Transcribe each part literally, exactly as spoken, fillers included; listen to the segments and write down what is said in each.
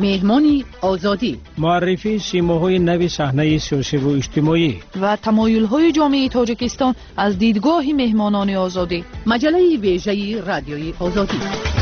مهمانی آزادی، معرفی سیماهای نوی صحنه سیاسی و اجتماعی و تمایل‌های جامعه تاجیکستان از دیدگاه مهمانان آزادی. مجله ویژه رادیوی آزادی.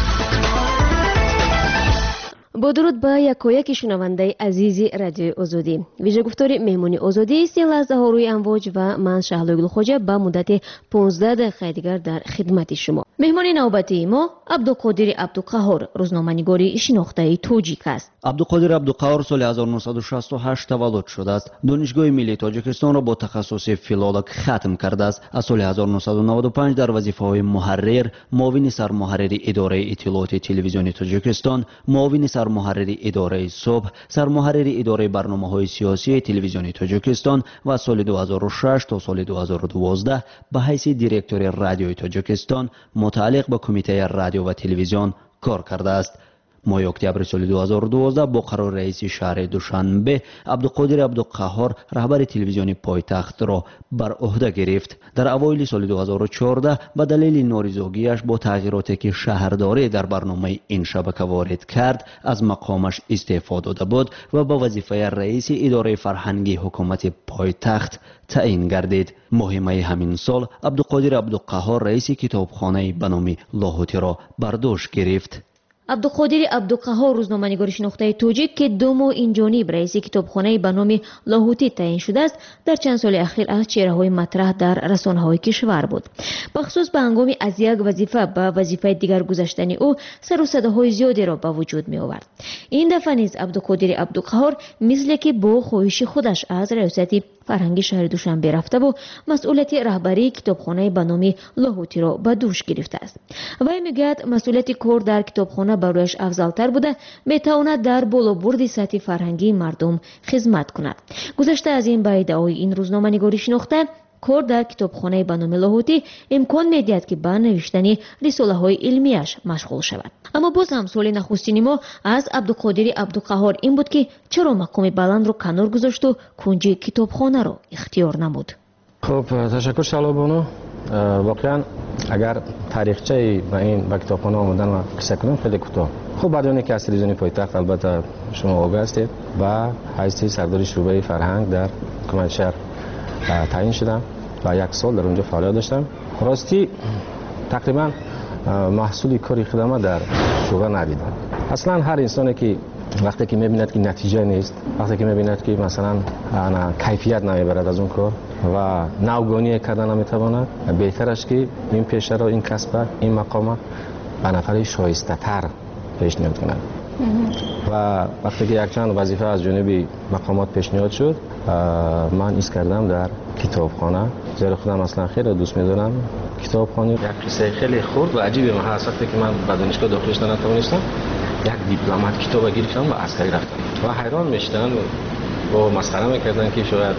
با درود به یکایک شنونده عزیز رادیوی آزادی. ویژه گفتار مهمانی آزادی است. لحظه ها روی امواج و من شهلا گلخوجه به مدت پانزده دقیقه دیگر در خدمت شما. مهمان نوبتی ما عبدالقادر عبدالقهار، روزنامه‌نگار شناخته تاجیک است. عبدالقادر عبدالقهار سال هزار و نهصد و شصت و هشت تولد شده است. دانشگاه ملی تاجیکستان را با تخصص فیلولوگ ختم کرده است. از سال هزار و نهصد و نود و پنج در وظیفه‌های محرر، معاون سرمحرر اداره اطلاعات تلویزیونی تاجیکستان، معاون سرمحرر اداره صبح، سرمحرر اداره برنامه‌های سیاسی تلویزیونی تاجیکستان و سال دو هزار و شش تا سال دو هزار و دوازده به حیث دیرکتور رادیوی تاجیکستان متعلق به کمیته رادیو و تلویزیون کار کرده است. ماه اکتبر سال دو هزار و دوازده با قرار رئیس شهر دوشنبه عبدالقادر عبدالقهار رهبر تلویزیون پایتخت را بر عهده گرفت. در اوایل سال دو هزار و چهارده به دلیل نارضایتی‌اش با تغییراتی که شهرداری در برنامه این شبکه وارد کرد از مقامش استعفا داده بود و به وظیفه رئیس اداره فرهنگی حکومت پایتخت تعیین گردید. ماه می همین سال عبدالقادر عبدالقهار رئیس کتابخانه به نام لاهوتی را بر دوش گرفت. عبدالقادر عبدالقهار روزنامه‌نگار شناخته تاجیک که دو ماه این جانب رئیس کتابخانه به نام لاهوتی تعیین شده است، در چند سال اخیر از چهره‌های مطرح در رسانه‌های کشور بود. بخصوص به هنگام از یک وظیفه به وظیفه دیگر گذشتن او سر و صداهای زیادی را به وجود می آورد. این دفعه نیز عبدالقادر عبدالقهار مثل که با خواهش خودش از ریاست فرهنگی شهر دوشنبه رفته و مسئولیت رهبری کتابخانه به نام لاهوتی را به دوش گرفته است. وی میگوید مسئولیت کار در کتابخانه برایش افضل‌تر بوده، میتواند در بالابرد سطح فرهنگی مردم خدمت کند. گذشته از این به ادعای این روزنامه‌نگاری شناخته کار در کتابخانه به نام لاهوتی امکان میدهد که به نوشتن رساله‌های علمیش مشغول شود. اما باز هم سوال نخستین ما از عبدالقادر عبدالقهار این بود که چرا مقام بلند رو کنار گذاشت و کنج کتابخانه رو اختیار نمود. خب تشکر شهلا بانو. واقعا اگر تاریخچه به این به کتابخانه آمدن و قصه کنم خیلی کوتاه. خب بعد از اینکه از تلویزیون پایتخت البته شما آگاه هستید و حیث سردار شعبه فرهنگ در حکومت شهر تعیین شدم و یک سال در اونجا فعالیت داشتم. راستی تقریبا محصولی کاری خدمت در شعبه ندیدم. اصلا هر انسانی که وقتی که میبیند که نتیجه نیست، وقتی که میبیند که مثلا کیفیت نمیبرد از اون کار و نوگانی کردن نمیتواند، بهتر است که این پیشه را، این کسب، این مقام به نفر شایسته تر پیشنهاد کنند. و وقتی که یک چند وظیفه از جانب مقامات پیشنهاد شد، من ایست کردم در کتابخانه. زیرا خودم اصلا خیلی دوست می‌دارم کتابخانه. یک قصه خیلی خرد و عجیبه. من هست وقتی که من به دانشگاه داخل شدم نتوانستم، یک دیپلمات کتاب گرفتم و عسکری رفتم و حیران میشدن و مسخره میکردن که شاید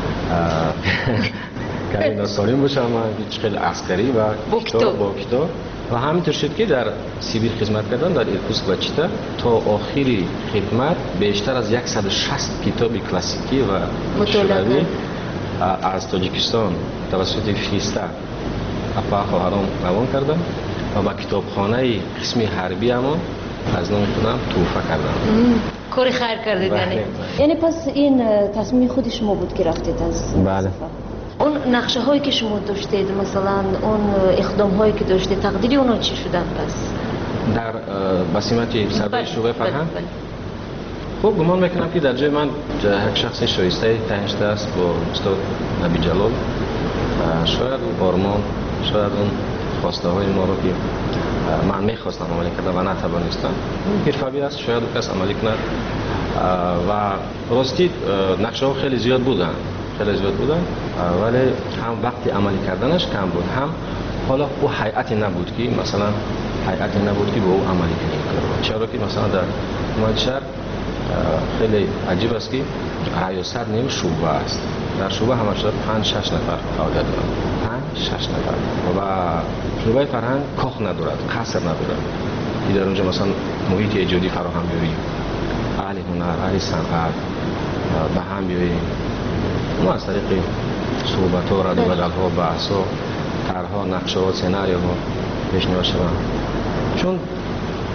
کمی ناسالم باشم من خیلی عسکری و با کتاب با کتاب و همینطور شد که در سیبیر خدمت کردم در ایرکوتسک و چیتا تا آخری خدمت بیشتر از صد و شصت کتاب کلاسیکی و شوروی از تاجیکستان توسط فیستا اپا خواهرام روان کردم و با کتابخانه قسمی حربی اما از نام خودم توفه کردم. کاری خیر کردید یعنی. یعنی پس این تصمیم خود شما بود که رفتید از بله. اون نقشه هایی که شما داشتید، مثلا اون اقدام هایی که داشتید، تقدیری اونا چی شدن پس؟ در بسیمت سردار شعبه فرهنگ؟ خب گمان میکنم که در جای من یک شخص شایسته تعیین شده است با استاد نبی جلال. شاید آرمان، شاید اون خواسته های ما رو که من میخواستم عملی کردم و نتوانستم، حرفه‌ای است، شاید کس عملی کند و راستی نقشه ها خیلی زیاد بودن خیلی زیاد بودن ولی هم وقتی عملی کردنش کم بود، هم حالا او هیئتی نبود که مثلا هیئتی نبود که با او عملی کنیم. چرا که مثلا در حکومت شهر خیلی عجیب است که ریاست نیم شعبه است. در شعبه همش پنج شش نفر فعالیت دارند، پنج شش نفر و شعبه فرهنگ کاخ ندارد، قصر ندارد. در اونجا مثلا محیط ایجادی فراهم بیاریم، اهل هنر، اهل صنعت به هم بیاریم. ما از طریق صحبت ها، رد و بدل ها، بحث ها، طرح ها، نقشه ها، سناریو ها پیشنهاد شدن. چون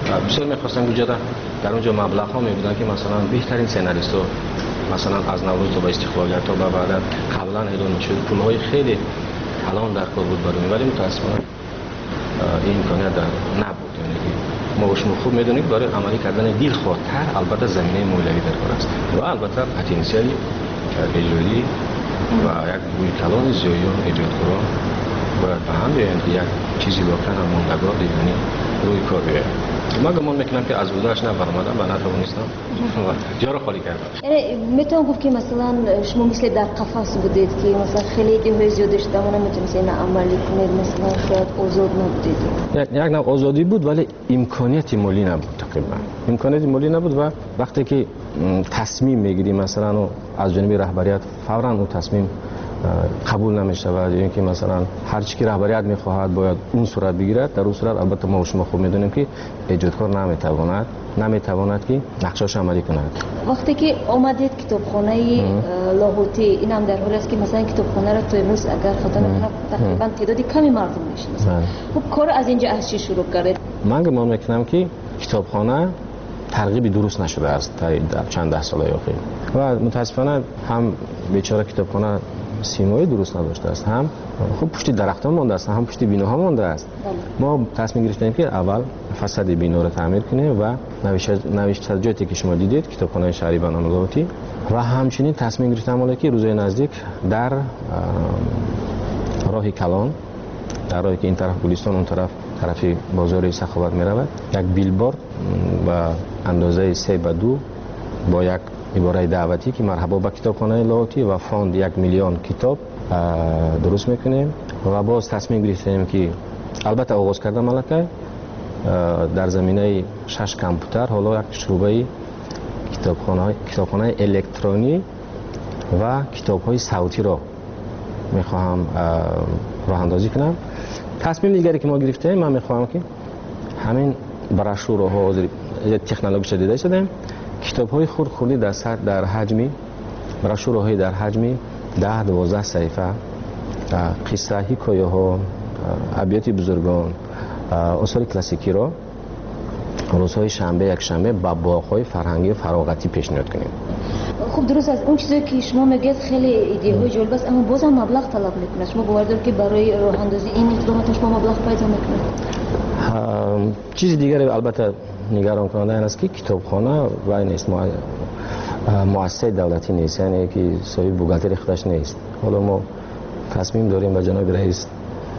بسیار میخواستن بودجه در اونجا مبلغ ها میبودن که مثلا بهترین سناریست ها مثلا از نوروز تا به استقلالیت تا به بعد قبلا اعلام میشد پول های خیلی کلان در کار بود برای، ولی متاسفانه این امکانیت نبود. یعنی ما شما خوب میدونید برای عملی کردن دیل خاطر البته زمینه مولوی در کار است و البته پتانسیلی اجرایی و یک روی کلان زیایان ایجاد کنن باید به هم بیاین که یک چیزی واقعا ماندگار یعنی روی کار بیاید. ما گمان میکنم که از بوداش نفرمادم و نتوانستم جا رو خالی کردم. یعنی میتونم گفت که مثلا شما مثل در قفس بودید که مثلا خیلی ایده زیادش دامونه میتونید این عملی کنید، مثلا شاید آزاد نبودید. یک نوع آزادی بود ولی امکانیت مالی نبود تقریبا. امکانیت مالی نبود و وقتی که تصمیم میگیری مثلا از جانب رهبریت فوراً اون تصمیم قبول نمی‌شود، یعنی که مثلا هر چی که رهبریت می‌خواهد باید اون صورت بگیرد. در اون صورت البته ما و شما خوب می‌دونیم که ایجادکار نمی‌تواند نمی‌تواند که نقشه‌اش عملی کند. وقتی که آمدید کتابخانه لاهوتی، این هم در حالی است که مثلا کتابخانه را تو امروز اگر خاطر نکنم تقریبا تعدادی کمی مردم می‌شناسند. خب کار از اینجا از چی شروع کردید؟ من گمان می‌کنم که کتابخانه ترغیبی درست نشده است تا چند ده سال اخیر و متاسفانه هم بیچاره کتابخانه سیمایی درست نداشته است، هم خوب پشت درختان مانده است، هم پشت بیناها مانده است. ما تصمیم گرفتیم که اول فساد بینا رو تعمیر کنیم و نوشتجاتی که شما دیدید کتابخانه شهری بنان لاهوتی و همچنین تصمیم گرفتیم که روزهای نزدیک در راه کلان، در راهی که این طرف گلستان اون طرف طرفی بازار سخاوت می رود، یک بیلبورد و اندازه سه به دو با یک عباره دعوتی که مرحبا به کتابخانه لاهوتی و فاند یک میلیون کتاب درست میکنیم و باز تصمیم گرفتیم که البته آغاز کردن ملکه در زمینه شش کامپیوتر حالا یک شعبه کتابخانه کتابخانه الکترونی و کتاب‌های صوتی را میخواهم راه اندازی کنم. تصمیم دیگری که ما گرفتیم من میخواهم که همین براشورها تکنولوژی دیده شدیم کتاب‌های خرد خردی در سطح در حجمی براشورهای در حجمی ده دوازده صفحه قصه حکایه ها ابیات بزرگان اصول کلاسیکی را روزهای شنبه یک شنبه با باغ‌های فرهنگی فراغتی پیشنهاد کنیم. خب درست از اون چیزی که شما میگید خیلی ایده های جالب است، اما باز هم مبلغ طلب میکنه. شما باور دارید که برای راه اندازی این اقدامات شما مبلغ پیدا میکنید؟ چیز دیگری البته نگران کننده این است که کتابخانه و نیست مؤسسه دولتی نیست، یعنی که صاحب بوگالتری خودش نیست. حالا ما تصمیم داریم به جناب رئیس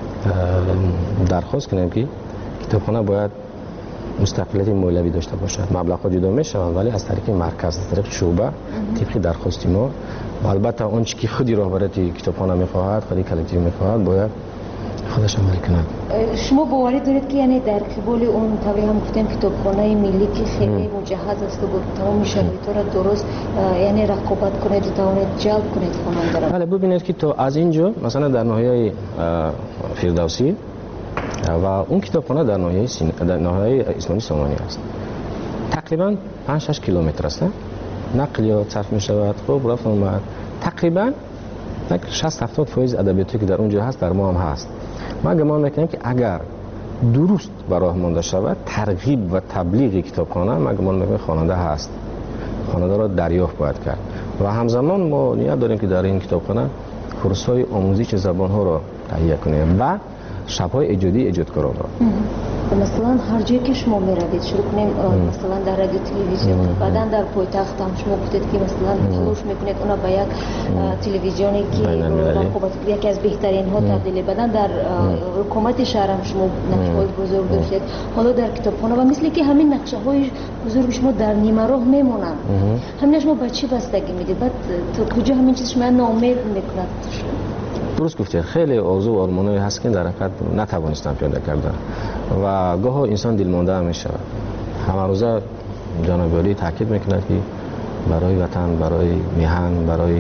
درخواست کنیم که کتابخانه باید مستقلیت مولوی داشته باشد. مبلغ‌ها جدا میشوند ولی از طریق مرکز، از طریق شعبه طبق درخواست ما و البته اون چیزی که خودی راهبری کتابخانه میخواهد، خودی کلکتیو میخواهد باید خودش عمل کند. شما باوری دارید که یعنی در قبال اون طبعی هم گفتیم کتابخانه ملی که خیلی مجهز است و با تمام شرایط را درست یعنی رقابت کنید و توانید جلب کنید خواننده را. بله ببینید که تو از اینجا مثلا در ناحیه فردوسی و اون کتابخانه در ناحیه سین... در ناحیه اسماعیل سامانی است. تقریبا پنج شش کیلومتر است. نقلیات صرف می شود. خب رفت اومد. تقریبا یک شصت هفتاد فایز ادبیاتی که در اونجا هست در ما هم هست. ما گمان میکنیم که اگر درست به راه مانده شود ترغیب و تبلیغ کتابخانه ما گمان میکنیم خواننده هست. خواننده را دریافت باید کرد. و همزمان ما نیت داریم که در این کتابخانه کورس‌های آموزش زبان‌ها را تهیه کنیم و شب‌های ایجادی ایجادکاران را. مثلا هر جایی که شما میروید شروع کنیم مثلا در رادیو تلویزیون بعداً در پایتخت هم شما گفتید که مثلا تلاش میکنید اونا به یک تلویزیونی که رقابت یکی از بهترین ها تبدیل بدن در حکومت شهر هم شما نقشه‌های بزرگ داشتید. حالا در کتابخانه و مثل که همین نقشه‌های بزرگ شما در نیمه راه میمونن. همین شما به چی بستگی میدید؟ بعد تا کجا همین چیز شما ناامید میکند؟ درست گفتید خیلی آرزو و آرمانایی هست که در حقیقت نتوانستم پیاده کردن و گاه انسان دلمانده میشه. همه روزه جناب عالی تاکید میکند که برای وطن، برای میهن، برای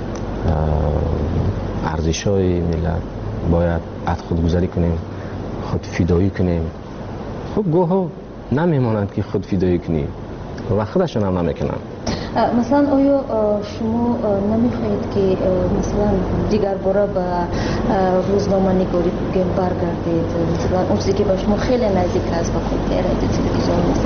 ارزش‌های ملت باید از خودگذری کنیم، خود فدایی کنیم. خب گاه نمیمانند که خود فدایی کنیم و خودشون هم نمیکنن. مثلا آیا شما نمیخواهید که مثلا دیگر باره به روزنامه نگاری برگردید؟ مثلا اون چیزی که به شما خیلی نزدیک است با کمپیوتر رادیو تلویزیون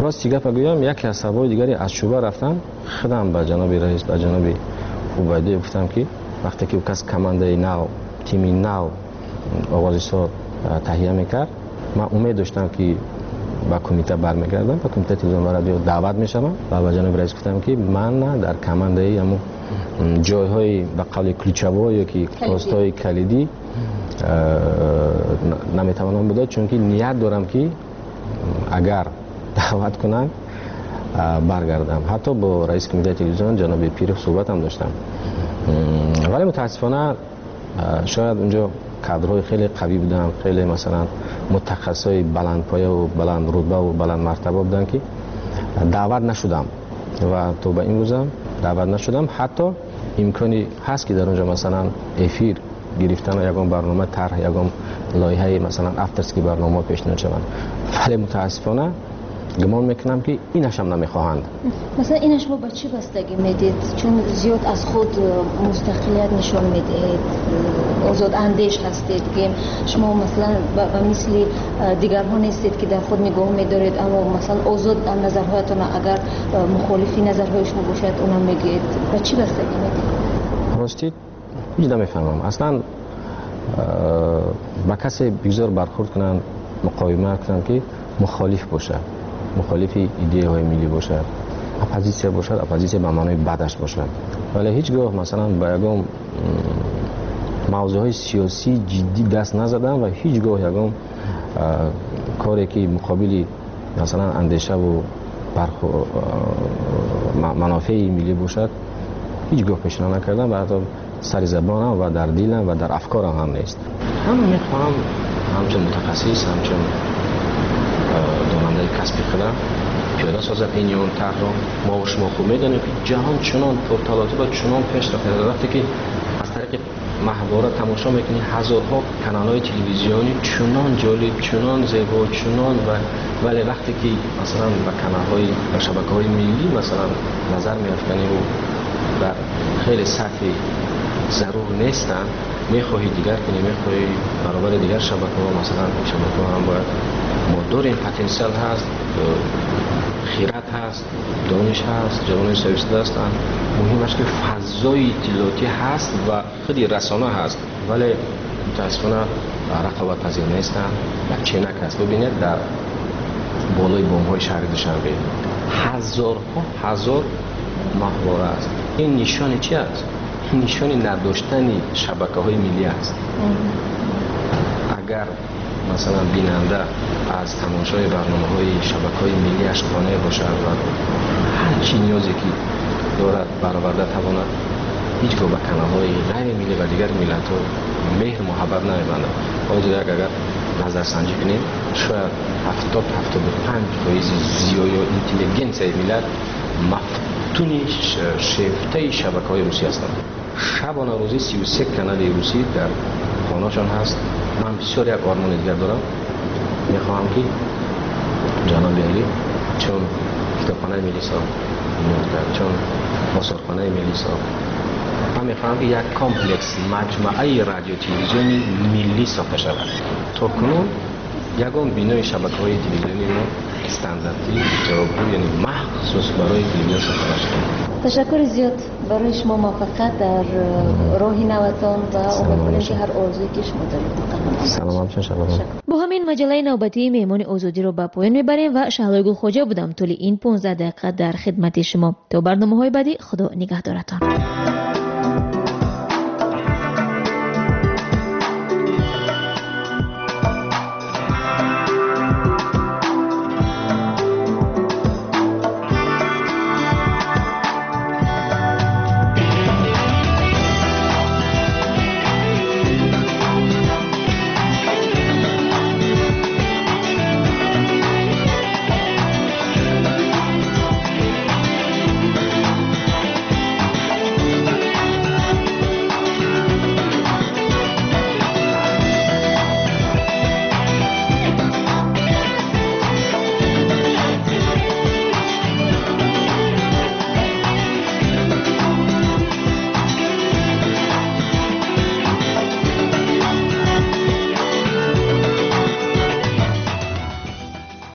راستی گپ بگویم یکی از سوای دیگری از شوبه رفتن خودم به جناب رئیس به جناب عبیده گفتم که وقتی که کس کمانده نو تیمی نو آوازش رو تهیه میکرد من امید داشتم که با کمیته برمیگردم با کمیته تلویزیون و رادیو دعوت میشم و با جناب رئیس گفتم که من در کمانده همون جایهای به قول کلیچه‌ها یا که پست‌های کلیدی نمیتوانم بدم چون که نیت دارم که اگر دعوت کنن برگردم. حتی با رئیس کمیته تلویزیون جناب پیر صحبت هم داشتم ولی متاسفانه شاید اونجا کادرهای خیلی قوی بودن خیلی مثلا متخصصای بلند پایه و بلند رتبه و بلند مرتبه بودن که دعوت نشدم و تو به این روزم دعوت نشدم. حتی امکانی هست که در اونجا مثلا افیر گرفتن یگان برنامه طرح یگان لایحه مثلا افترسکی برنامه پیشنهاد شوند ولی متاسفانه گمان میکنم که اینش هم نمیخواهند. مثلا اینش شما با چی بستگی میدید؟ چون زیاد از خود مستقلیت نشون میدید آزاد اندیش هستید که شما مثلا به مثل دیگرها نیستید که در خود نگاه میدارید اما مثلا آزاد نظرهایتون اگر مخالفی نظرهای شما باشد اونم میگید. با چی بستگی میدید؟ راستی هیچ نمیفهمم اصلا با کسی بگذار برخورد کنن مقاومت کنن که مخالف باشه مخالف ایده های ملی باشد اپوزیسیون باشد اپوزیسیون به معنای بدش باشد ولی هیچگاه مثلا با یگام موضوع های سیاسی جدی دست نزدم و هیچگاه یگام کاری که مقابلی مثلا اندیشه و برخو منافع ملی باشد هیچگاه پیشنهاد نکردم و حتی سر زبانم و در دلم و در افکارم هم نیست. هم میخوام همچون متخصص همچون داننده کسبی خودم پیاده سازد این یون طرح را ما و شما خوب میدانیم که جهان چنان پرتلاطم و چنان پیش رفته وقتی که از طریق محواره تماشا میکنی هزارها کانال‌های تلویزیونی چنان جالب چنان زیبا چنان و ولی وقتی که مثلا به کانال‌های و شبکه‌های ملی مثلا نظر می‌افکنی و در خیلی سطحی ضرور نیستن میخواهی دیگر کنی میخواهی برابر دیگر شبکه‌ها مثلا شبکه‌ها هم باید ما داریم پتانسیل هست خیرات هست دانش هست جوانان سویسته هستن مهمش که فضای اطلاعاتی هست و خیلی رسانه هست ولی متاسفانه رقابت پذیر نیستن و چنک هست. ببینید در بالای بم‌های شهر دوشنبه هزارها هزار محور است. این نشان چی است؟ نشان نداشتن شبکه‌های ملی است. اگر مثلا بیننده از تماشای برنامه‌های شبکه‌های ملی اشکانه باشد و هر چی نیازی که دارد برآورده تواند هیچگاه به کانال‌های غیر ملی و دیگر ملت‌ها مهر محبت نمی‌بندد. باید اگر نظرسنجی کنیم شاید هفتاد تا هفتاد و پنج فیصد زیایی و اینتلیجنسی ملت مفتون شیفته شبکه‌های روسی هستند. شبانه روزی سی و سه کانال روسی در خانه‌شان هست. من بسیار یک آرمان دیگر دارم میخواهم که جناب علی چون کتابخانه ملی ساخت چون آثارخانه ملی ساخت من میخواهم که یک کامپلکس مجموعه رادیو تلویزیونی ملی ساخته شود. تا کنون یگان بینای شبکه‌های تلویزیونی ما استانداردی جوابگو یعنی مخصوص برای تلویزیون ساخته شده. تشکر زیاد برای شما موفقیت در راهی نوتان و امیدوارم که هر آرزویی که شما دارید. سلام شما. با همین مجله نوبتی مهمان آزادی رو به پایان میبریم و شهلای گلخواجه بودم طول این پانزده دقیقه در خدمت شما. تا برنامه‌های بعدی خدا نگهدارتان.